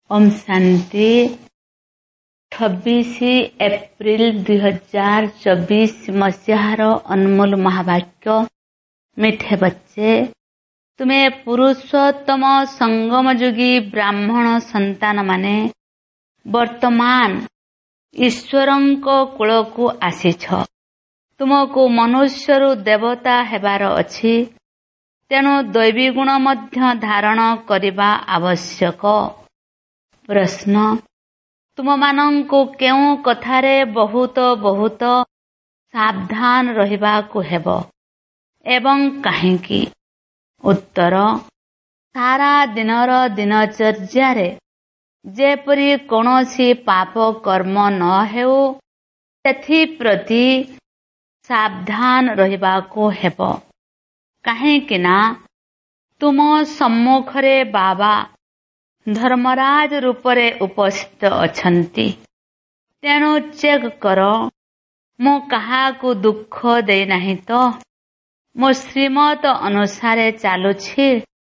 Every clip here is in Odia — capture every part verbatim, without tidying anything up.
ओम शांति। छब्बीस एप्रिल दुई हजार चौबीस मसीहार अनमोल महावाक्य। मिठे बच्चे, तुम्हें पुरुषोत्तम संगम योगी ब्राह्मण संतान माने वर्तमान ईश्वरंको कूलकु आसीछ। तुमको मनुष्यरु देवता हेबार अछि, तेणु दैवी गुण मध्य धारण करिबा आवश्यक। प्रश्न, तुम मानंको केउ कथारे बहुत बहुत सावधान रहिबाकु हेबो एवं काहेकि? उत्तर, सारा दिनर दिनचर्यारे जेपरि कोनोसी पाप कर्म न हेउ सेथि प्रति सावधान रहिबाकु हेबो। काहेकि ना तुम सम्मुखरे बाबा धर्मराज रूपरे उपस्थित अछंती, तेणु चेक कर मु काहाकु दुख दे नाही तो, मो श्रीमत अनुसारे चालुछि,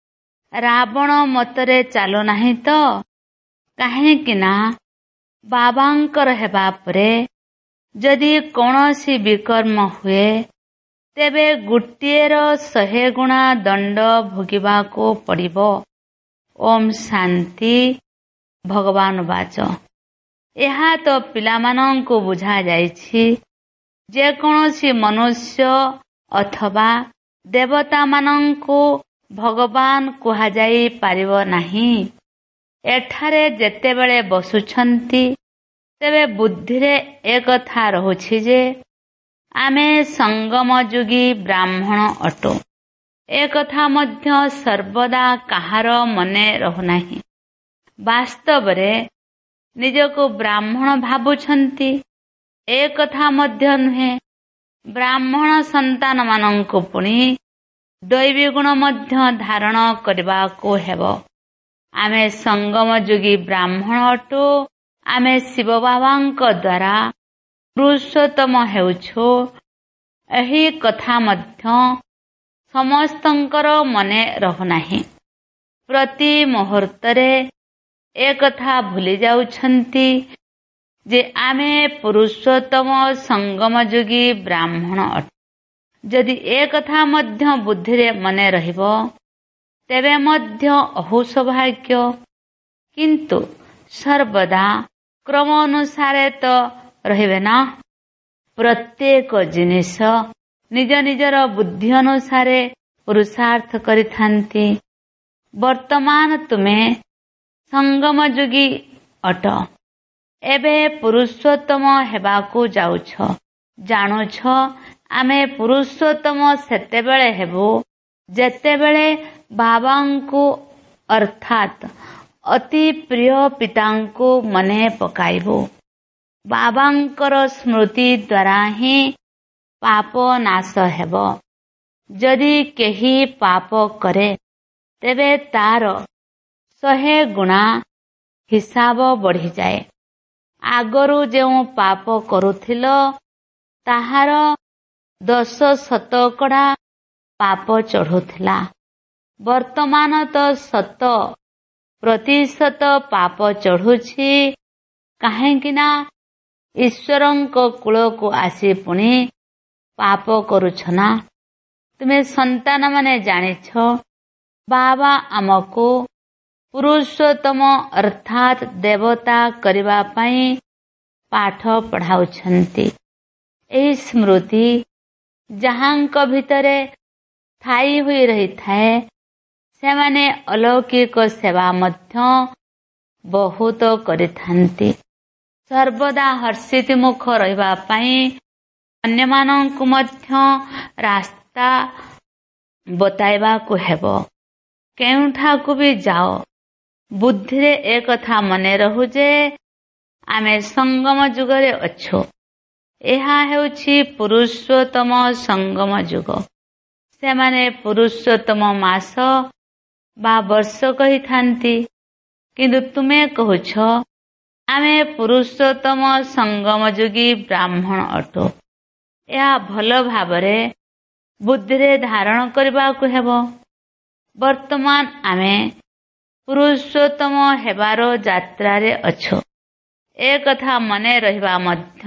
रावण मतरे चालु नाही तो। काहेकि ना बाबांकर हेबा परे जदि कौनसी विकर्म हुए तेबे गुटिएर शहे गुणा दंड भोगिबाको पड़िबो। ओम शांति। भगवान वाच, एहा तो पिलामानंको बुझा जाइछि जे कौनसी मनुष्य अथवा देवता मानंको भगवान कुहा जाई पारिबो नाही। एठारे जेतेबेले बसुछंती तेबे बुद्धिरे एक कथा रहुछि जे आमे संगम योगी ब्राह्मण अटो। एक कथा मध्य सर्वदा काहार मने रहुनाही। वास्तव रे निजको ब्राह्मण भाबुछंती, एक कथा मध्य नुहे। ब्राह्मण संतान मानंको पुणी दैवी गुण मध्य धारण करबाको हेबो। आमे संगम योगी ब्राह्मण अटो। आमे शिव बाबांको द्वारा पुरुषोत्तम हेउछो। एही कथा मध्य समस्तंकर मने रहुनाही। प्रति मुहूर्तरे एक कथा भूली जाउछंती जे आमे पुरुषोत्तम संगम योगी ब्राह्मण अट। जदि एक कथा मध्य बुद्धिरे मने रहिबो तेबे मध्य अहु सौभाग्य। किंतु सर्वदा क्रम अनुसारे तो रहिबे ना। प्रत्येक जिनिस निज निजर बुद्धि अनुसारे पुरुषार्थ करिथांती। वर्तमान तुमे संगम योगी अट। एबे पुरुषोत्तम हेबाकु जाउछ। जानुछ आमे पुरुषोत्तम सेतेबेले हेबु जेतेबेले बाबांको अर्थात अति प्रिय पितांको मने पकाइबो। बाबांकर स्मृति द्वारा ही पाप नाश हेबो। जदि केही पाप करे तेबे तार शहे गुणा हिसाब बढ़ी जाए। आगरू जेउ पाप करुथिलो ताहार दश शतकड़ा पाप चढ़ुथिला। वर्तमान तो शत प्रतिशत पाप चढ़ुछि। काहेकि ना ईश्वरंको कूलकु आसी पुणी पाप करुछ ना। तुमे संतान माने जानिछ बाबा आमको पुरुषोत्तम अर्थात देवता करिबा पई पाठ पढ़ाउछंती। एही स्मृति जहांक भितरे थाई हुई रही थाए सेमाने अलौकिक सेवा मध्य बहुत करिथांती। सर्वदा हर्षित मुख रहिबा पई अन्य मानंकु मध्य रास्ता बताइबाकु हेबो। केउठाकु भी जाओ बुद्धिरे एक कथा मने रहु जे आमे संगम युगरे अछु। एहा हेउछि पुरुषोत्तम संगम युग। सेमाने पुरुषोत्तम मास बा वर्ष कहिथांती, किंतु तुमे कहुछ आमे पुरुषोत्तम संगम योगी ब्राह्मण अटो। या भल भावरे बुद्धिरे धारण करबाकु हेबो। वर्तमान आमे ପୁରୁଷୋତ୍ତମ ହେବାର ଯାତ୍ରାରେ ଅଛ। ଏ କଥା ମନେ ରହିବା ମଧ୍ୟ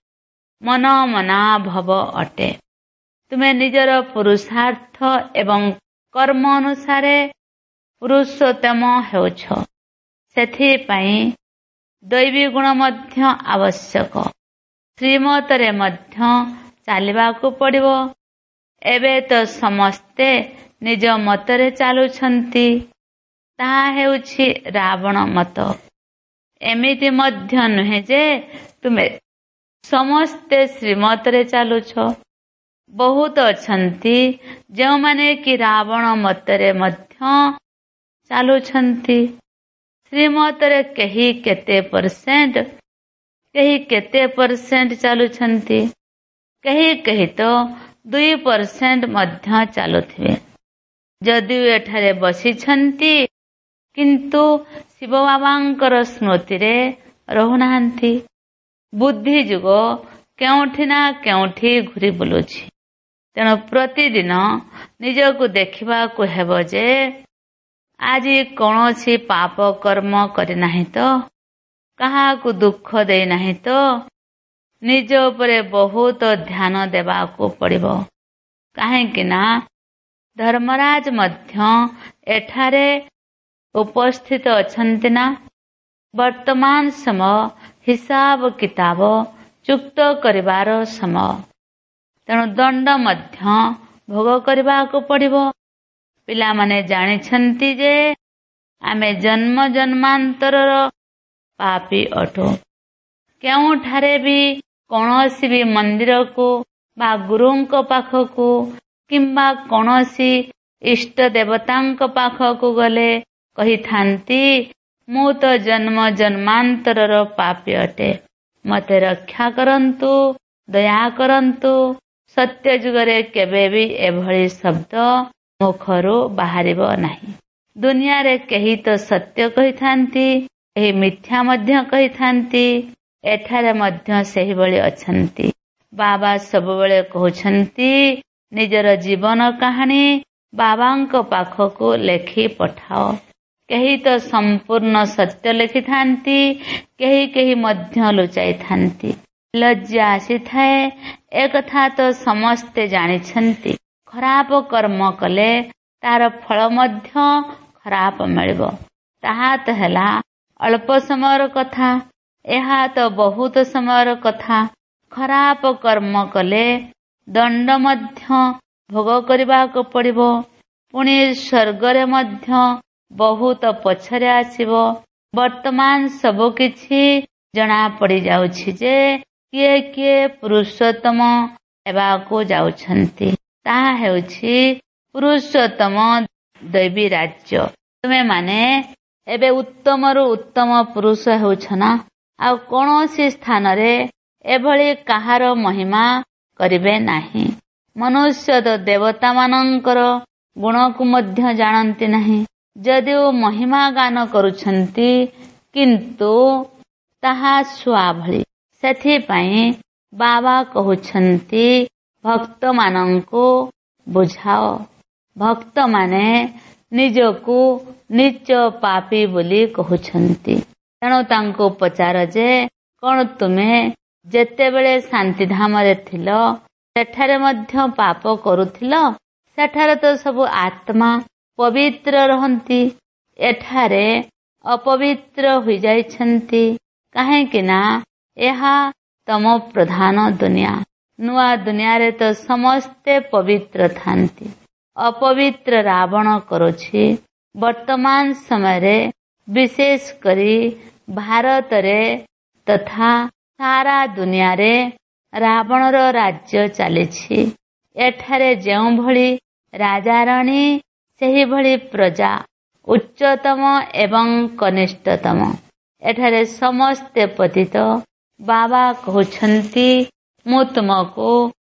ମନ ମନା ଭବ ଅଟେ। ତୁମେ ନିଜର ପୁରୁଷାର୍ଥ ଏବଂ କର୍ମ ଅନୁସାରେ ପୁରୁଷୋତ୍ତମ ହେଉଛ। ସେଥିପାଇଁ ଦୈବୀ ଗୁଣ ମଧ୍ୟ ଆବଶ୍ୟକ। ଶ୍ରୀମତରେ ମଧ୍ୟ ଚାଲିବାକୁ ପଡ଼ିବ। ଏବେ ତ ସମସ୍ତେ ନିଜ ମତରେ ଚାଲୁଛନ୍ତି। ତାହା ହେଉଛି ରାବଣ ମତ। ଏମିତି ମଧ୍ୟ ନୁହେଁ ଯେ ତୁମେ ସମସ୍ତେ ଶ୍ରୀମତରେ ଚାଲୁଛ। ବହୁତ ଅଛନ୍ତି ଯେଉଁମାନେ କି ରାବଣ ମତରେ ମଧ୍ୟ ଚାଲୁଛନ୍ତି। ଶ୍ରୀମତରେ କେହି କେତେ ପରସେଣ୍ଟ କେହି କେତେ ପରସେଣ୍ଟ ଚାଲୁଛନ୍ତି। କେହି କେହି ତ ଦୁଇ ପରସେଣ୍ଟ ମଧ୍ୟ ଚାଲୁଥିବେ। ଯଦିଓ ଏଠାରେ ବସିଛନ୍ତି କିନ୍ତୁ ଶିବ ବାବାଙ୍କର ସ୍ମୃତିରେ ରହୁନାହାନ୍ତି। ବୁଦ୍ଧି ଯୁଗ କେଉଁଠି ନା କେଉଁଠି ଘୁରି ବୁଲୁଛି। ତେଣୁ ପ୍ରତିଦିନ ନିଜକୁ ଦେଖିବାକୁ ହେବ ଯେ ଆଜି କୌଣସି ପାପ କର୍ମ କରିନାହିଁ ତ, କାହାକୁ ଦୁଃଖ ଦେଇନାହିଁ ତ। ନିଜ ଉପରେ ବହୁତ ଧ୍ୟାନ ଦେବାକୁ ପଡ଼ିବ। କାହିଁକି ନା ଧର୍ମରାଜ ମଧ୍ୟ ଏଠାରେ ଉପସ୍ଥିତ ଅଛନ୍ତି ନା। ବର୍ତ୍ତମାନ ସମୟ ହିସାବ କିତାବ ଚୁକ୍ତ କରିବାର ସମୟ। ତେଣୁ ଦଣ୍ଡ ମଧ୍ୟ ଭୋଗ କରିବାକୁ ପଡ଼ିବ। ପିଲାମାନେ ଜାଣିଛନ୍ତି ଯେ ଆମେ ଜନ୍ମ ଜନ୍ମାନ୍ତରର ପାପୀ ଅଟୁ। କେଉଁଠାରେ ବି କୌଣସି ବି ମନ୍ଦିରକୁ ବା ଗୁରୁଙ୍କ ପାଖକୁ କିମ୍ବା କୌଣସି ଇଷ୍ଟ ଦେବତାଙ୍କ ପାଖକୁ ଗଲେ କହିଥାନ୍ତି, ମୁଁ ତ ଜନ୍ମ ଜନ୍ମାନ୍ତରର ପାପୀ ଅଟେ, ମୋତେ ରକ୍ଷା କରନ୍ତୁ, ଦୟା କରନ୍ତୁ। ସତ୍ୟ ଯୁଗରେ କେବେ ବି ଏଭଳି ଶବ୍ଦ ମୁଖରୁ ବାହାରିବ ନାହିଁ। ଦୁନିଆରେ କେହି ତ ସତ୍ୟ କହିଥାନ୍ତି, କେହି ମିଥ୍ୟା ମଧ୍ୟ କହିଥାନ୍ତି। ଏଠାରେ ମଧ୍ୟ ସେହିଭଳି ଅଛନ୍ତି। ବାବା ସବୁବେଳେ କହୁଛନ୍ତି ନିଜର ଜୀବନ କାହାଣୀ ବାବାଙ୍କ ପାଖକୁ ଲେଖି ପଠାଅ। କେହି ତ ସମ୍ପୂର୍ଣ୍ଣ ସତ୍ୟ ଲେଖିଥାନ୍ତି, କେହି କେହି ମଧ୍ୟ ଲୁଚାଇଥାନ୍ତି। ଲଜ୍ଜା ଆସିଥାଏ। ଏକଥା ତ ସମସ୍ତେ ଜାଣିଛନ୍ତି। ଖରାପ କର୍ମ କଲେ ତାର ଫଳ ମଧ୍ୟ ଖରାପ ମିଳିବ। ତାହା ତ ହେଲା ଅଳ୍ପ ସମୟର କଥା। ଏହା ତ ବହୁତ ସମୟର କଥା। ଖରାପ କର୍ମ କଲେ ଦଣ୍ଡ ମଧ୍ୟ ଭୋଗ କରିବାକୁ ପଡ଼ିବ। ପୁଣି ସ୍ୱର୍ଗରେ ମଧ୍ୟ ବହୁତ ପଛରେ ଆସିବ। ବର୍ତ୍ତମାନ ସବୁ କିଛି ଜଣା ପଡ଼ିଯାଉଛି ଯେ କିଏ କିଏ ପୁରୁଷୋତ୍ତମ ହେବାକୁ ଯାଉଛନ୍ତି। ତାହା ହେଉଛି ପୁରୁଷୋତ୍ତମ ଦୈବୀ ରାଜ୍ୟ। ତୁମେମାନେ ଏବେ ଉତ୍ତମରୁ ଉତ୍ତମ ପୁରୁଷ ହେଉଛ ନା। ଆଉ କୌଣସି ସ୍ଥାନରେ ଏଭଳି କାହାର ମହିମା କରିବେ ନାହିଁ। ମନୁଷ୍ୟ ତ ଦେବତାମାନଙ୍କର ଗୁଣକୁ ମଧ୍ୟ ଜାଣନ୍ତି ନାହିଁ। ଯଦିଓ ମହିମା ଗାନ କରୁଛନ୍ତି କିନ୍ତୁ ତାହା ଛୁଆ ଭଳି। ସେଥିପାଇଁ ବାବା କହୁଛନ୍ତି ଭକ୍ତମାନଙ୍କୁ ବୁଝାଅ। ଭକ୍ତମାନେ ନିଜକୁ ନୀଚ ପାପୀ ବୋଲି କହୁଛନ୍ତି। ତେଣୁ ତାଙ୍କୁ ପଚାର ଯେ କଣ ତୁମେ ଯେତେବେଳେ ଶାନ୍ତିଧାମରେ ଥିଲ ସେଠାରେ ମଧ୍ୟ ପାପ କରୁଥିଲ? ସେଠାରେ ତ ସବୁ ଆତ୍ମା ପବିତ୍ର ରହନ୍ତି। ଏଠାରେ ଅପବିତ୍ର ହୋଇଯାଇଛନ୍ତି। କାହିଁକି ନା ଏହା ତମ ପ୍ରଧାନ ଦୁନିଆ। ନୂଆ ଦୁନିଆରେ ତ ସମସ୍ତେ ପବିତ୍ର ଥାନ୍ତି। ଅପବିତ୍ର ରାବଣ କରୁଛି। ବର୍ତ୍ତମାନ ସମୟରେ ବିଶେଷ କରି ଭାରତରେ ତଥା ସାରା ଦୁନିଆରେ ରାବଣର ରାଜ୍ୟ ଚାଲିଛି। ଏଠାରେ ଯେଉଁଭଳି ରାଜାରାଣୀ ସେହିଭଳି ପ୍ରଜା, ଉଚ୍ଚତମ ଏବଂ କନିଷ୍ଠତମ। ଏଠାରେ ସମସ୍ତେ ପତିତ। ବାବା କହୁଛନ୍ତି ମୁଁ ତୁମକୁ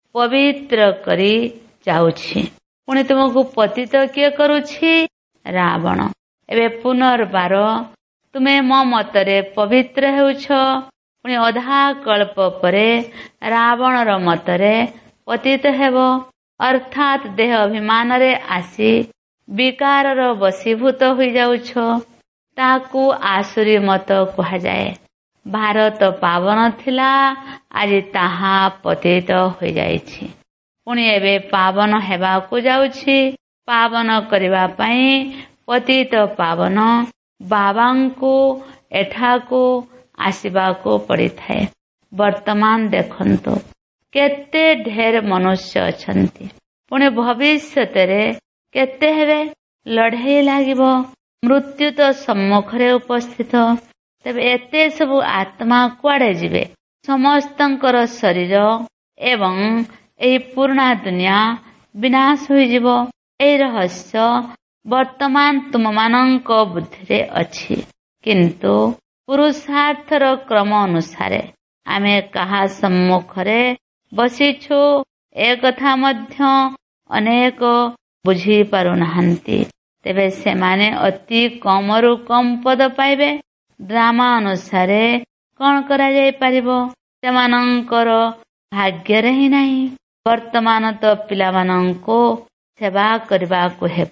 ପବିତ୍ର କରି ଯାଉଛି। ପୁଣି ତୁମକୁ ପତିତ କିଏ କରୁଛି? ରାବଣ। ଏବେ ପୁନର୍ବାର ତୁମେ ମୋ ମତରେ ପବିତ୍ର ହେଉଛ। ପୁଣି ଅଧା କଳ୍ପ ପରେ ରାବଣର ମତରେ ପତିତ ହେବ। ଅର୍ଥାତ୍ ଦେହ ଅଭିମାନରେ ଆସି ବିକାରର ବଶୀଭୂତ ହୋଇଯାଉଛ, ତାହାକୁ ଆସୁରୀ ମତ କୁହାଯାଏ। ଭାରତ ପାବନ ଥିଲା, ଆଜି ତାହା ପତିତ ହୋଇଯାଇଛି। ପୁଣି ଏବେ ପାବନ ହେବାକୁ ଯାଉଛି। ପାବନ କରିବା ପାଇଁ ପତିତ ପାବନ ବାବାଙ୍କୁ ଏଠାକୁ ଆସିବାକୁ ପଡ଼ିଥାଏ। ବର୍ତ୍ତମାନ ଦେଖନ୍ତୁ କେତେ ଢେର ମନୁଷ୍ୟ ଅଛନ୍ତି, ପୁଣି ଭବିଷ୍ୟତରେ କେତେ ହେବେ। ଲଢ଼େଇ ଲାଗିବ, ମୃତ୍ୟୁ ତ ସମ୍ମୁଖରେ ଉପସ୍ଥିତ। ତେବେ ଏତେ ସବୁ ଆତ୍ମା କୁଆଡ଼େ ଯିବେ? ସମସ୍ତଙ୍କର ଶରୀର ଏବଂ ଏହି ପୁରୁଣା ଦୁନିଆ ବିନାଶ ହୋଇଯିବ। ଏହି ରହସ୍ୟ ବର୍ତ୍ତମାନ ତୁମମାନଙ୍କ ବୁଦ୍ଧିରେ ଅଛି, କିନ୍ତୁ ପୁରୁଷାର୍ଥର କ୍ରମ ଅନୁସାରେ ଆମେ କାହା ସମ୍ମୁଖରେ ବସିଛୁ ଏକଥା ମଧ୍ୟ ଅନେକ ବୁଝିପାରୁନାହାନ୍ତି। ତେବେ ସେମାନେ ଅତି କମରୁ କମ ପଦ ପାଇବେ। ଡ୍ରାମା ଅନୁସାରେ କ'ଣ କରାଯାଇପାରିବ? ସେମାନଙ୍କର ଭାଗ୍ୟରେ ହିଁ ନାହିଁ। ବର୍ତ୍ତମାନ ତ ପିଲାମାନଙ୍କୁ ସେବା କରିବାକୁ ହେବ,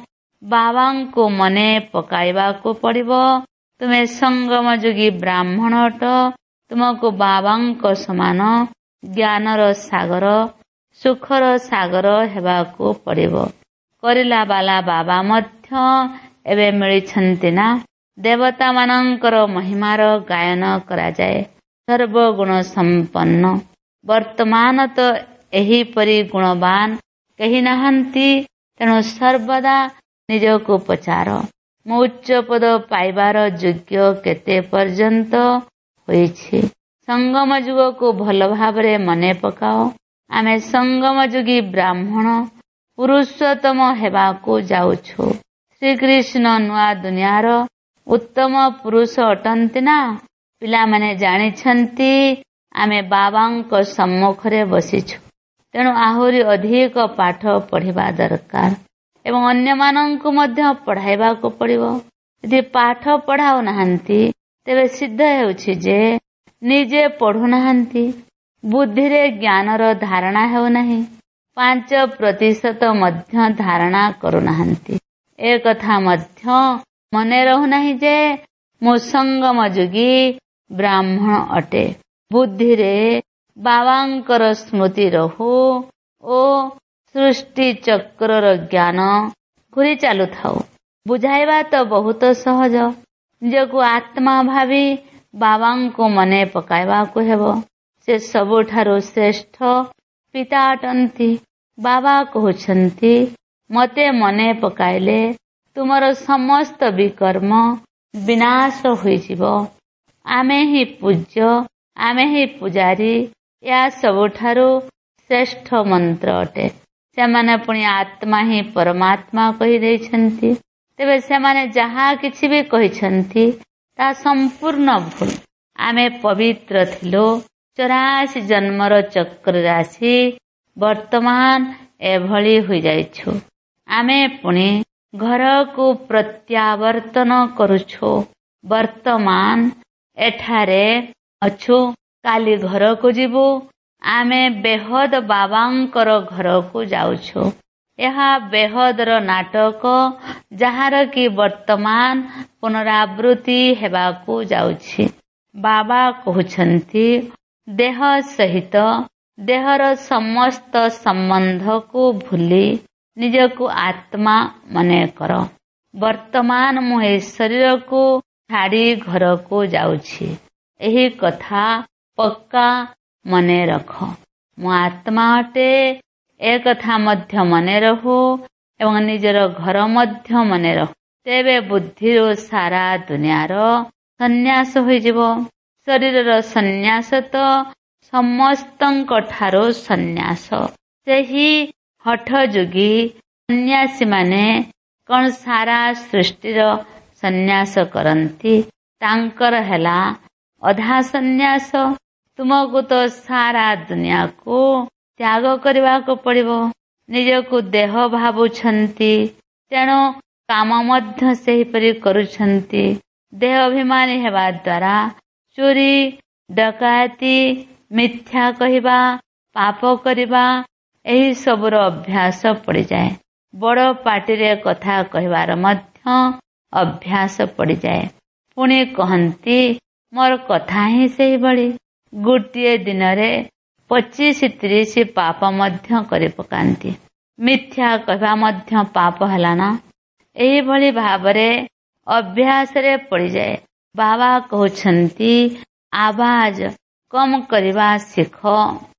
ବାବାଙ୍କୁ ମନେ ପକାଇବାକୁ ପଡ଼ିବ। ତୁମେ ସଙ୍ଗମ ଯୁଗୀ ବ୍ରାହ୍ମଣ ଅଟ। ତୁମକୁ ବାବାଙ୍କ ସମାନ ଜ୍ଞାନର ସାଗର, ସୁଖର ସାଗର ହେବାକୁ ପଡ଼ିବ। କରିଲା ବାଲା ବାବା ମଧ୍ୟ ଏବେ ମିଳିଛନ୍ତି ନା? ଦେବତାମାନଙ୍କର ମହିମାର ଗାୟନ କରାଯାଏ। ସର୍ବଗୁଣ ସମ୍ପନ୍ନ। ବର୍ତ୍ତମାନ ତ ଏହିପରି ଗୁଣବାନ କେହି ନାହାନ୍ତି। ତେଣୁ ସର୍ବଦା ନିଜକୁ ପଚାର, ମୁଁ ଉଚ୍ଚ ପଦ ପାଇବାର ଯୋଗ୍ୟ କେତେ ପର୍ଯ୍ୟନ୍ତ ହୋଇଛି? ସଙ୍ଗମ ଯୁଗକୁ ଭଲ ଭାବରେ ମନେ ପକାଅ। ଆମେ ସଙ୍ଗମ ଯୁଗୀ ବ୍ରାହ୍ମଣ ପୁରୁଷୋତ୍ତମ ହେବାକୁ ଯାଉଛୁ। ଶ୍ରୀକୃଷ୍ଣ ନୂଆ ଦୁନିଆର ଉତ୍ତମ ପୁରୁଷ ଅଟନ୍ତି ନା? ପିଲାମାନେ ଜାଣିଛନ୍ତି ଆମେ ବାବାଙ୍କ ସମ୍ମୁଖରେ ବସିଛୁ, ତେଣୁ ଆହୁରି ଅଧିକ ପାଠ ପଢ଼ିବା ଦରକାର ଏବଂ ଅନ୍ୟମାନଙ୍କୁ ମଧ୍ୟ ପଢ଼ାଇବାକୁ ପଡ଼ିବ। ଯଦି ପାଠ ପଢ଼ାଉ ନାହାନ୍ତି, ତେବେ ସିଦ୍ଧ ହେଉଛି ଯେ ନିଜେ ପଢ଼ୁନାହାନ୍ତି। ବୁଦ୍ଧିରେ ଜ୍ଞାନର ଧାରଣା ହେଉନାହିଁ। ପାଞ୍ଚ ପ୍ରତିଶତ ମଧ୍ୟ ଧାରଣା କରୁନାହାନ୍ତି। ଏ କଥା ମଧ୍ୟ ମନେ ରହୁନାହିଁ ଯେ ମୁଁ ସଙ୍ଗମ ଯୁଗୀ ବ୍ରାହ୍ମଣ ଅଟେ। ବୁଦ୍ଧିରେ ବାବାଙ୍କର ସ୍ମୃତି ରହୁ ଓ ସୃଷ୍ଟି ଚକ୍ରର ଜ୍ଞାନ ଘୁରି ଚାଲୁଥାଉ। ବୁଝାଇବା ତ ବହୁତ ସହଜ। ନିଜକୁ ଆତ୍ମା ଭାବି ବାବାଙ୍କୁ ମନେ ପକାଇବାକୁ ହେବ। ସେ ସବୁଠାରୁ ଶ୍ରେଷ୍ଠ ପିତା ଅଟନ୍ତି। ବାବା କହୁଛନ୍ତି, ମୋତେ ମନେ ପକାଇଲେ ତୁମର ସମସ୍ତ ବିକର୍ମ ବିନାଶ ହୋଇଯିବ। ଆମେ ହିଁ ପୂଜ୍ୟ, ଆମେ ହିଁ ପୂଜାରୀ। ଏହା ସବୁଠାରୁ ଶ୍ରେଷ୍ଠ ମନ୍ତ୍ର ଅଟେ। ସେମାନେ ପୁଣି ଆତ୍ମା ହିଁ ପରମାତ୍ମା କହିଦେଇଛନ୍ତି। ତେବେ ସେମାନେ ଯାହା କିଛି ବି କହିଛନ୍ତି ତାହା ସମ୍ପୂର୍ଣ୍ଣ ଭୁଲ। ଆମେ ପବିତ୍ର ଥିଲୁ। ଚଉରାଶୀ ଜନ୍ମର ଚକ୍ରରେ ଆସି ବର୍ତ୍ତମାନ ଏଭଳି ହୋଇଯାଇଛୁ। ଆମେ ପୁଣି ଘରକୁ ପ୍ରତ୍ୟାବର୍ତ୍ତନ କରୁଛୁ। ବର୍ତ୍ତମାନ ଏଠାରେ ଅଛୁ, କାଲି ଘରକୁ ଯିବୁ। ଆମେ ବେହଦ ବାବାଙ୍କର ଘରକୁ ଯାଉଛୁ। ଏହା ବେହଦର ନାଟକ, ଯାହାର କି ବର୍ତ୍ତମାନ ପୁନରାବୃତ୍ତି ହେବାକୁ ଯାଉଛି। ବାବା କହୁଛନ୍ତି, ଦେହ ସହିତ ଦେହର ସମସ୍ତ ସମ୍ବନ୍ଧକୁ ଭୁଲି ନିଜକୁ ଆତ୍ମା ମନେ କର। ବର୍ତ୍ତମାନ ମୁଁ ଏହି ଶରୀରକୁ ଛାଡ଼ି ଘରକୁ ଯାଉଛି। ଏହି କଥା ପକ୍କା ମନେ ରଖ। ମୁଁ ଆତ୍ମା ଅଟେ, ଏ କଥା ମଧ୍ୟ ମନେ ରହୁ ଏବଂ ନିଜର ଘର ମଧ୍ୟ ମନେ ରହୁ। ତେବେ ବୁଦ୍ଧିରୁ ସାରା ଦୁନିଆର ସନ୍ନ୍ୟାସ ହୋଇଯିବ। ଶରୀରର ସନ୍ନ୍ୟାସ ତ ସମସ୍ତଙ୍କ ଠାରୁ ସନ୍ନ୍ୟାସ। ସେହି ହଠ ଯୋଗୀ ସନ୍ନ୍ୟାସୀମାନେ କ'ଣ ସାରା ସୃଷ୍ଟିର ସନ୍ନ୍ୟାସ କରନ୍ତି? ତାଙ୍କର ହେଲା ଅଧା ସନ୍ନ୍ୟାସ। ତୁମକୁ ତ ସାରା ଦୁନିଆକୁ ତ୍ୟାଗ କରିବାକୁ ପଡ଼ିବ। ନିଜକୁ ଦେହ ଭାବୁଛନ୍ତି, ତେଣୁ କାମ ମଧ୍ୟ ସେହିପରି କରୁଛନ୍ତି। ଦେହ ଅଭିମାନୀ ହେବା ଦ୍ୱାରା ଚୋରି, ଡକାୟତି, ମିଥ୍ୟା କହିବା, ପାପ କରିବା ଏହି ସବୁର ଅଭ୍ୟାସ ପଡ଼ିଯାଏ। ବଡ଼ ପାଟିରେ କଥା କହିବାର ମଧ୍ୟ ଅଭ୍ୟାସ ପଡ଼ିଯାଏ। ପୁଣି କହନ୍ତି ମୋର କଥା ହିଁ ସେଇଭଳି। ଗୋଟିଏ ଦିନରେ ପଚିଶ ତିରିଶ ପାପ ମଧ୍ୟ କରି ପକାନ୍ତି। ମିଥ୍ୟା କହିବା ମଧ୍ୟ ପାପ ହେଲା ନା। ଏହିଭଳି ଭାବରେ ଅଭ୍ୟାସରେ ପଡ଼ିଯାଏ। ବାବା କହୁଛନ୍ତି ଆବାଜ କମ୍ କରିବା ଶିଖ।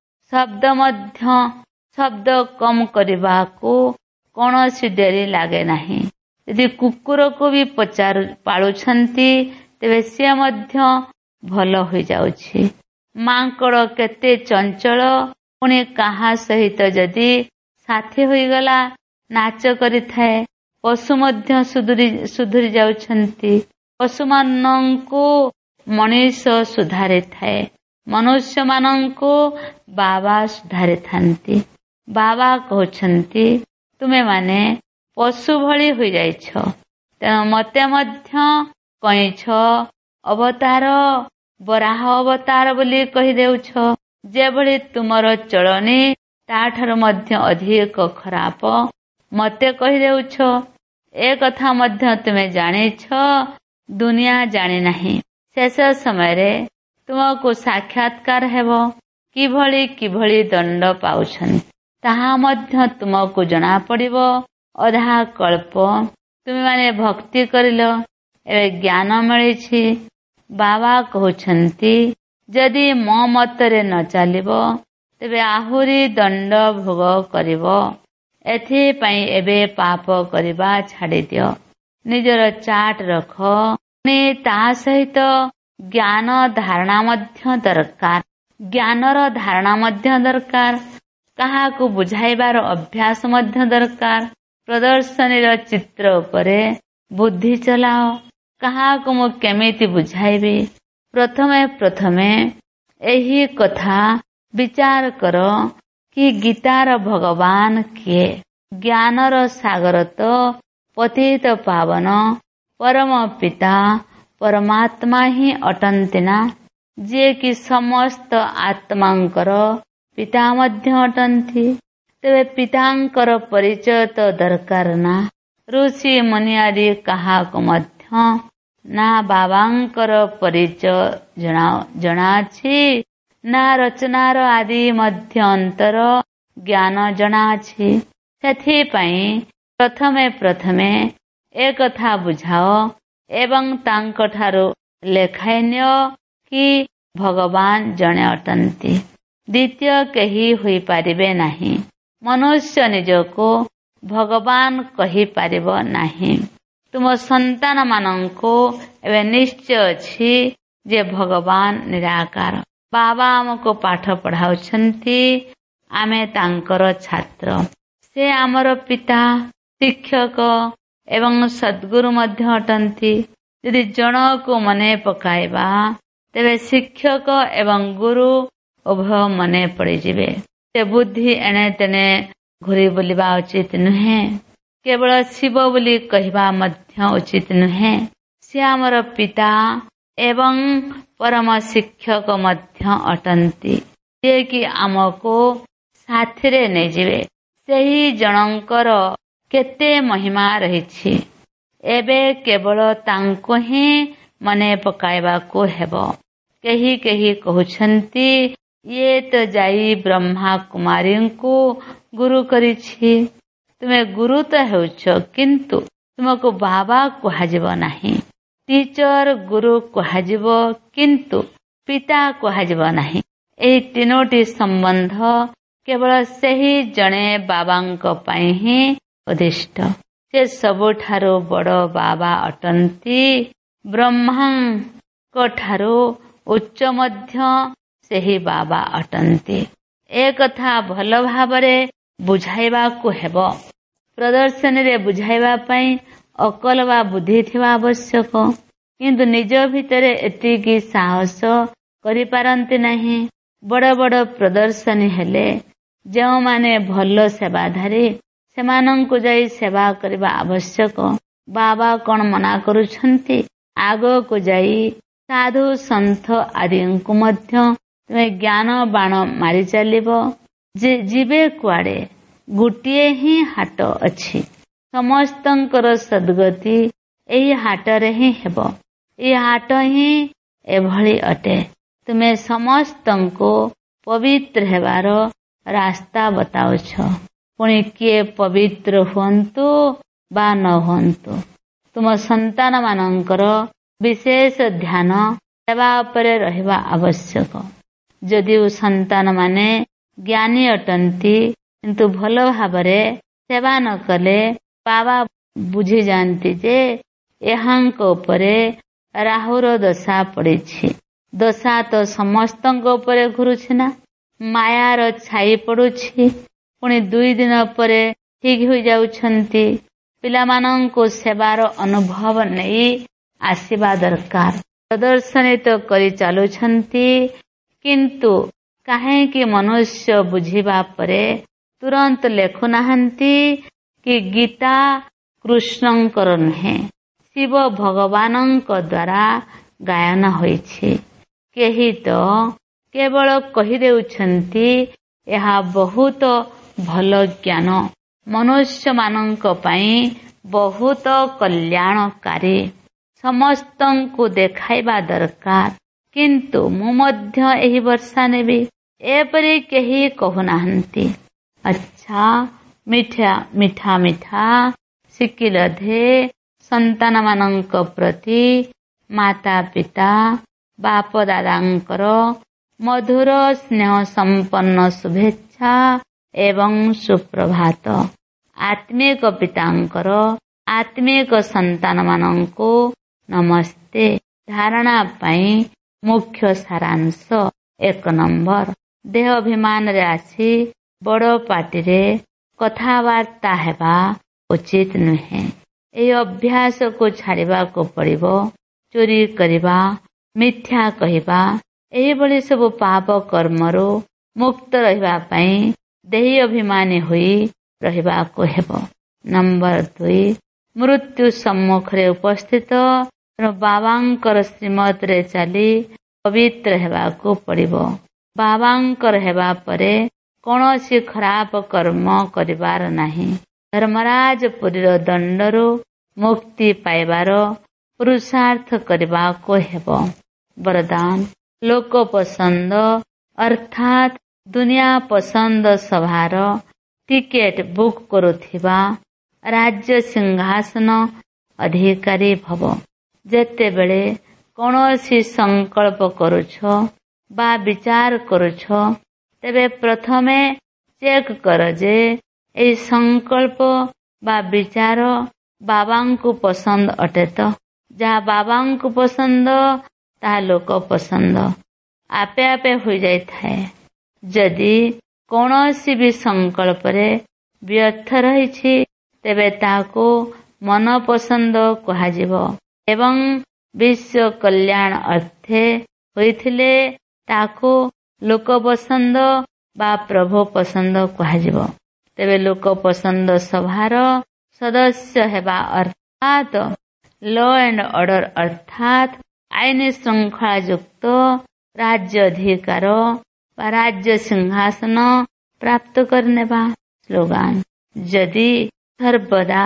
ଶବ୍ଦ ମଧ୍ୟ ଶବ୍ଦ କମ୍ କରିବାକୁ କୌଣସି ଡେରି ଲାଗେ ନାହିଁ। ଯଦି କୁକୁରକୁ ବି ପଚାରୁ ପାଳୁଛନ୍ତି ତେବେ ସିଏ ମଧ୍ୟ ଭଲ ହୋଇଯାଉଛି। ମାଙ୍କଡ଼ କେତେ ଚଞ୍ଚଳ, ପୁଣି କାହା ସହିତ ଯଦି ସାଥୀ ହୋଇଗଲା ନାଚ କରିଥାଏ। ପଶୁ ମଧ୍ୟ ସୁଧୁରି ସୁଧୁରି ଯାଉଛନ୍ତି। ପଶୁମାନଙ୍କୁ ମଣିଷ ସୁଧାରିଥାଏ, ମନୁଷ୍ୟମାନଙ୍କୁ ବାବା ସୁଧାରିଥାନ୍ତି। ବାବା କହୁଛନ୍ତି ତୁମେମାନେ ପଶୁ ଭଳି ହୋଇଯାଇଛ, ତେଣୁ ମୋତେ ମଧ୍ୟ କଇଁଛ ଅବତାର ବରାହ ଅବତାର ବୋଲି କହିଦେଉଛ। ଯେଭଳି ତୁମର ଚଳଣି ତାଠାରୁ ମଧ୍ୟ ଅଧିକ ଖରାପ ମୋତେ କହିଦେଉଛ। ଏ କଥା ମଧ୍ୟ ତୁମେ ଜାଣିଛ, ଦୁନିଆ ଜାଣିନାହିଁ। ଶେଷ ସମୟରେ ତୁମକୁ ସାକ୍ଷାତକାର ହେବ। କିଭଳି କିଭଳି ଦଣ୍ଡ ପାଉଛନ୍ତି ତାହା ମଧ୍ୟ ତୁମକୁ ଜଣାପଡ଼ିବ। ଅଧା କଳ୍ପ ତୁମେମାନେ ଭକ୍ତି କରିଲ, ଏବେ ଜ୍ଞାନ ମିଳିଛି। ବାବା କହୁଛନ୍ତି ଯଦି ମୋ ମତରେ ନ ଚାଲିବ ତେବେ ଆହୁରି ଦଣ୍ଡ ଭୋଗ କରିବ। ଏଥିପାଇଁ ଏବେ ପାପ କରିବା ଛାଡ଼ିଦିଅ। ନିଜର ଚାଟ ରଖ, ପୁଣି ତା ସହିତ ଜ୍ଞାନ ଧାରଣା ମଧ୍ୟ ଦରକାର। ଜ୍ଞାନର ଧାରଣା ମଧ୍ୟ ଦରକାର। କାହାକୁ ବୁଝାଇବାର ଅଭ୍ୟାସ ମଧ୍ୟ ଦରକାର। ପ୍ରଦର୍ଶନୀର ଚିତ୍ର ଉପରେ ବୁଦ୍ଧି ଚଲାଅ। କାହାକୁ ମୁଁ କେମିତି ବୁଝାଇବି? ପ୍ରଥମେ ପ୍ରଥମେ ଏହି କଥା ବିଚାର କର କି ଗୀତାର ଭଗବାନ କିଏ? ଜ୍ଞାନର ସାଗର ତ ପତିତ ପାବନ ପରମ ପିତା ପରମାତ୍ମା ହିଁ ଅଟନ୍ତି ନା, ଯିଏକି ସମସ୍ତ ଆତ୍ମାଙ୍କର ପିତା ମଧ୍ୟ ଅଟନ୍ତି। ତେବେ ପିତାଙ୍କର ପରିଚୟ ତ ଦରକାର ନା। ଋଷି ମୁନି ଆଦି କାହାକୁ ମଧ୍ୟ ନା ବାବାଙ୍କର ପରିଚୟ ଜଣା ଜଣାଅଛି, ନା ରଚନାର ଆଦି ମଧ୍ୟ ଅନ୍ତର ଜ୍ଞାନ ଜଣାଅଛି। ସେଥିପାଇଁ ପ୍ରଥମେ ପ୍ରଥମେ ଏକଥା ବୁଝାଅ ଏବଂ ତାଙ୍କଠାରୁ ଲେଖାଇ ନିଅ କି ଭଗବାନ ଜଣେ ଅଟନ୍ତି, ଦ୍ୱିତୀୟ କେହି ହୋଇପାରିବେ ନାହିଁ। ମନୁଷ୍ୟ ନିଜକୁ ଭଗବାନ କହିପାରିବ ନାହିଁ। ତୁମ ସନ୍ତାନ ମାନଙ୍କୁ ଏବେ ନିଶ୍ଚୟ ଅଛି ଯେ ଭଗବାନ ନିରାକାର। ବାବା ଆମକୁ ପାଠ ପଢ଼ାଉଛନ୍ତି, ଆମେ ତାଙ୍କର ଛାତ୍ର। ସେ ଆମର ପିତା, ଶିକ୍ଷକ ଏବଂ ସଦ୍ଗୁରୁ ମଧ୍ୟ ଅଟନ୍ତି। ଯଦି ଜଣକୁ ମନେ ପକାଇବା ତେବେ ଶିକ୍ଷକ ଏବଂ ଗୁରୁ ଉଭୟ ମନେ ପଡ଼ିଯିବେ। ସେ ବୁଦ୍ଧି ଏଣେ ତେଣେ ଘୁରି ବୁଲିବା ଉଚିତ ନୁହେଁ। କେବଳ ଶିବ ବୋଲି କହିବା ମଧ୍ୟ ଉଚିତ ନୁହେଁ। ସେ ଆମର ପିତା ଏବଂ ପରମ ଶିକ୍ଷକ ମଧ୍ୟ ଅଟନ୍ତି, ଯିଏକି ଆମକୁ ସାଥିରେ ନେଇଯିବେ। ସେହି ଜଣଙ୍କର କେତେ ମହିମା ରହିଛି। ଏବେ କେବଳ ତାଙ୍କୁ ହିଁ ମନେ ପକାଇବାକୁ ହେବ। କେହି କେହି କହୁଛନ୍ତି ଇଏ ତ ଯାଇ ବ୍ରହ୍ମା କୁମାରୀଙ୍କୁ ଗୁରୁ କରିଛି। ତୁମେ ଗୁରୁ ତ ହେଉଛ, କିନ୍ତୁ ତୁମକୁ ବାବା କୁହାଯିବ ନାହିଁ। ଟିଚର ଗୁରୁ କୁହାଯିବ, କିନ୍ତୁ ପିତା କୁହାଯିବ ନାହିଁ। ଏହି ତିନୋଟି ସମ୍ବନ୍ଧ କେବଳ ସେହି ଜଣେ ବାବାଙ୍କ ପାଇଁ ହିଁ ଉଦ୍ଦିଷ୍ଟ। ସେ ସବୁଠାରୁ ବଡ଼ ବାବା ଅଟନ୍ତି। ବ୍ରହ୍ମାଙ୍କ ଠାରୁ ଉଚ୍ଚ ମଧ୍ୟ ସେହି ବାବା ଅଟନ୍ତି। ଏ କଥା ଭଲ ଭାବରେ ବୁଝାଇବାକୁ ହେବ। ପ୍ରଦର୍ଶନୀରେ ବୁଝାଇବା ପାଇଁ ଅକଲ ବା ବୁଦ୍ଧି ଥିବା ଆବଶ୍ୟକ, କିନ୍ତୁ ନିଜ ଭିତରେ ଏତିକି ସାହସ କରିପାରନ୍ତି ନାହିଁ। ବଡ଼ ବଡ଼ ପ୍ରଦର୍ଶନୀ ହେଲେ ଯେଉଁମାନେ ଭଲ ସେବାଧାରୀ ସେମାନଙ୍କୁ ଯାଇ ସେବା କରିବା ଆବଶ୍ୟକ। ବାବା କଣ ମନା କରୁଛନ୍ତି? ଆଗକୁ ଯାଇ ସାଧୁ ସନ୍ଥ ଆଦିଙ୍କୁ ମଧ୍ୟ ତୁମେ ଜ୍ଞାନ ବାଣ ମାରି ଚାଲିବ। ଯେ ଯିବେ କୁଆଡ଼େ? ଗୋଟିଏ ହିଁ ହାଟ ଅଛି। ସମସ୍ତଙ୍କର ସଦ୍ଗତି ଏହି ହାଟରେ ହିଁ ହେବ। ଏହି ହାଟ ହିଁ ଏଭଳି ଅଟେ। ତୁମେ ସମସ୍ତଙ୍କୁ ପବିତ୍ର ହେବାର ରାସ୍ତା ବତାଉଛ। ପୁଣି କିଏ ପବିତ୍ର ହୁଅନ୍ତୁ ବା ନ ହୁଅନ୍ତୁ, ତୁମ ସନ୍ତାନ ମାନଙ୍କର ବିଶେଷ ଧ୍ୟାନ ସେବା ଉପରେ ରହିବା ଆବଶ୍ୟକ। ଯଦିଓ ସନ୍ତାନ ମାନେ ଜ୍ଞାନୀ ଅଟନ୍ତି, କିନ୍ତୁ ଭଲ ଭାବରେ ସେବା ନ କଲେ ବାବା ବୁଝିଯାଆନ୍ତି ଯେ ଏହାଙ୍କ ଉପରେ ରାହୁର ଦଶା ପଡ଼ିଛି। ଦଶା ତ ସମସ୍ତଙ୍କ ଉପରେ ଘୁରୁଛି ନା। ମାୟାର ଛାଇ ପଡୁଛି, ପୁଣି ଦୁଇ ଦିନ ପରେ ଠିକ ହୋଇଯାଉଛନ୍ତି। ପିଲାମାନଙ୍କୁ ସେବାର ଅନୁଭବ ନେଇ ଆସିବା ଦରକାର। ପ୍ରଦର୍ଶନୀ ତ କରି ଚାଲୁଛନ୍ତି, କିନ୍ତୁ କାହିଁକି ମନୁଷ୍ୟ ବୁଝିବା ପରେ ତୁରନ୍ତ ଲେଖୁନାହାନ୍ତି କି ଗୀତା କୃଷ୍ଣଙ୍କର ନୁହେଁ, ଶିବ ଭଗବାନଙ୍କ ଦ୍ୱାରା ଗାୟନ ହୋଇଛି। କେହି ତ କେବଳ କହିଦେଉଛନ୍ତି ଏହା ବହୁତ ଭଲ ଜ୍ଞାନ, ମନୁଷ୍ୟମାନଙ୍କ ପାଇଁ ବହୁତ କଲ୍ୟାଣକାରୀ, ସମସ୍ତଙ୍କୁ ଦେଖାଇବା ଦରକାର। କିନ୍ତୁ ମୁଁ ମଧ୍ୟ ଏହି ବର୍ଷା ନେବି, ଏପରି କେହି କହୁନାହାନ୍ତି। ଆଚ୍ଛା, ମିଠା ମିଠା ମିଠା ଶିଖିଲ ଧେ ସନ୍ତାନମାନଙ୍କ ପ୍ରତି ମାତା ପିତା ବାପ ଦାଦାଙ୍କର ମଧୁର ସ୍ନେହ ସମ୍ପନ୍ନ ଶୁଭେଚ୍ଛା ଏବଂ ସୁପ୍ରଭାତ। ଆତ୍ମିକ ପିତାଙ୍କର ଆତ୍ମିକ ସନ୍ତାନମାନଙ୍କୁ ନମସ୍ତେ। ଧାରଣା ପାଇଁ ମୁଖ୍ୟ ସାରାଂଶ ଏକ ନମ୍ବର, ଦେହ ଅଭିମାନରେ ଆସି ବଡ଼ ପାଟିରେ କଥାବାର୍ତ୍ତା ହେବା ଉଚିତ ନୁହେଁ। ଏହି ଅଭ୍ୟାସକୁ ଛାଡ଼ିବାକୁ ପଡ଼ିବ। ଚୋରି କରିବା, ମିଥ୍ୟା କହିବା, ଏହିଭଳି ସବୁ ପାପ କର୍ମରୁ ମୁକ୍ତ ରହିବା ପାଇଁ ଦେହୀ ଅଭିମାନୀ ହୋଇ ରହିବାକୁ ହେବ। ନମ୍ବର ଦୁଇ, ମୃତ୍ୟୁ ସମ୍ମୁଖରେ ଉପସ୍ଥିତ, ତେଣୁ ବାବାଙ୍କର ଶ୍ରୀମତରେ ଚାଲି ପବିତ୍ର ହେବାକୁ ପଡ଼ିବ। ବାବାଙ୍କର ହେବା ପରେ କୌଣସି ଖରାପ କର୍ମ କରିବାର ନାହିଁ। ଧର୍ମରାଜ ପୁରୀର ଦଣ୍ଡରୁ ମୁକ୍ତି ପାଇବାର ପୁରୁଷାର୍ଥ କରିବାକୁ ହେବ। ବରଦାନ, ଲୋକ ପସନ୍ଦ ଅର୍ଥାତ୍ ଦୁନିଆ ପସନ୍ଦ ସଭାର ଟିକେଟ ବୁକ୍ କରୁଥିବା ରାଜ୍ୟ ସିଂହାସନ ଅଧିକାରୀ ଭବ। ଯେତେବେଳେ କୌଣସି ସଂକଳ୍ପ କରୁଛ ବା ବିଚାର କରୁଛ, ତେବେ ପ୍ରଥମେ ଚେକ୍ କର ଯେ ଏହି ସଂକଳ୍ପ ବା ବିଚାର ବାବାଙ୍କୁ ପସନ୍ଦ ଅଟେ ତ। ଯାହା ବାବାଙ୍କୁ ପସନ୍ଦ ତାହା ଲୋକ ପସନ୍ଦ ଆପେ ଆପେ ହୋଇଯାଇଥାଏ। ଯଦି କୌଣସି ବି ସଂକଳ୍ପରେ ବ୍ୟର୍ଥ ରହିଛି, ତେବେ ତାହାକୁ ମନ ପସନ୍ଦ କୁହାଯିବ ଏବଂ ବିଶ୍ୱ କଲ୍ୟାଣ ଅର୍ଥେ ହୋଇଥିଲେ ତାହାକୁ ଲୋକ ପସନ୍ଦ ବା ପ୍ରଭୁ ପସନ୍ଦ କୁହାଯିବ। ତେବେ ଲୋକ ପସନ୍ଦ ସଭାର ସଦସ୍ୟ ହେବା ଅର୍ଥାତ୍ ଲ ଆଣ୍ଡ ଅର୍ଡର ଅର୍ଥାତ୍ ଆଇନ ଶୃଙ୍ଖଳା ଯୁକ୍ତ ରାଜ୍ୟ ଅଧିକାର ବା ରାଜ୍ୟ ସିଂହାସନ ପ୍ରାପ୍ତ କରିନେବା। ସ୍ଲୋଗାନ, ଯଦି ସର୍ବଦା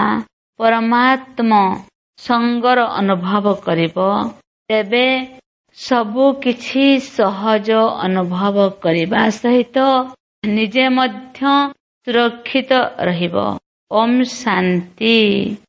ପରମାତ୍ମ ସଙ୍ଗର ଅନୁଭବ କରିବ, ତେବେ ସବୁ କିଛି ସହଜ ଅନୁଭବ କରିବା ସହିତ ନିଜେ ମଧ୍ୟ ସୁରକ୍ଷିତ ରହିବ। ଓମ୍ ଶାନ୍ତି।